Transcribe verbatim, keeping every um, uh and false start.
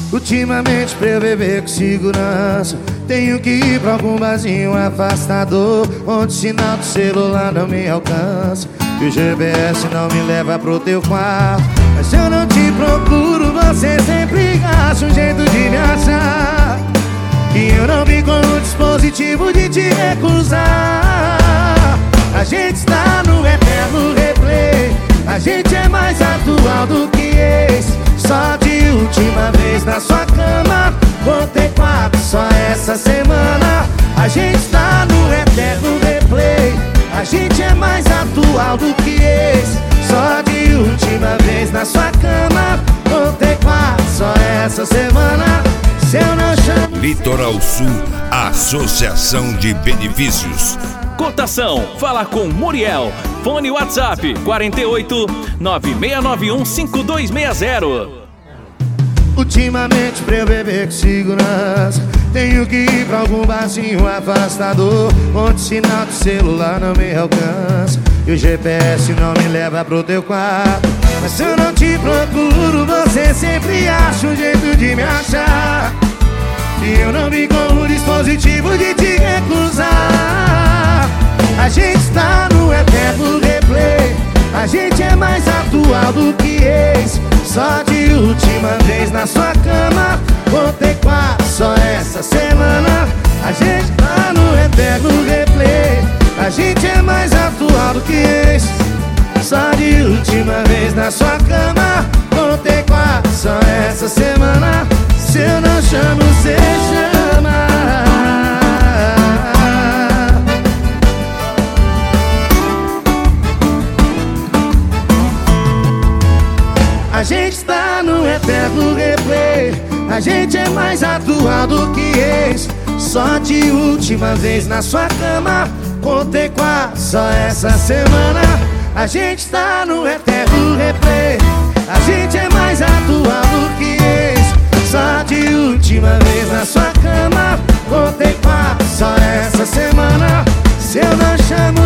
Ultimamente pra eu beber com segurança tenho que ir pra algum barzinho afastador, onde o sinal do celular não me alcança e o G P S não me leva pro teu quarto. Mas se eu não te procuro, você sempre acha um jeito de me achar, e eu não vi com o dispositivo de te recusar. A gente está no eterno replay, a gente é mais atual do que ex. Só de última vez na sua cama, contei quatro só essa semana. A gente está no eterno replay, a gente é mais atual do que ex. Só de última vez na sua cama, contei quatro só essa semana. Se eu não chamo... Litoral Sul, Associação de Benefícios. Cotação, fala com Muriel. Fone WhatsApp quarenta e oito, nove seis nove um, cinco dois seis zero. Ultimamente pra eu beber com segurança tenho que ir pra algum barzinho afastador, onde o sinal do celular não me alcança e o G P S não me leva pro teu quarto. Mas se eu não te procuro, você sempre acha um jeito de me achar, e eu não vi com o dispositivo de te recusar. A gente está no eterno replay, a gente é mais atual do que ex. Só de última vez na sua cama, contei quatro só essa semana. A gente tá no eterno replay, a gente é mais atual do que ex. Só de última vez na sua cama, contei quatro só essa semana. Se eu não chamo, cê chama. A gente tá no eterno replay, a gente é mais atual do que ex. Só de última vez na sua cama, contei quatro só essa semana. A gente tá no eterno replay, a gente é mais atual do que ex. Só de última vez na sua cama, contei quatro só essa semana. Se eu não chamo,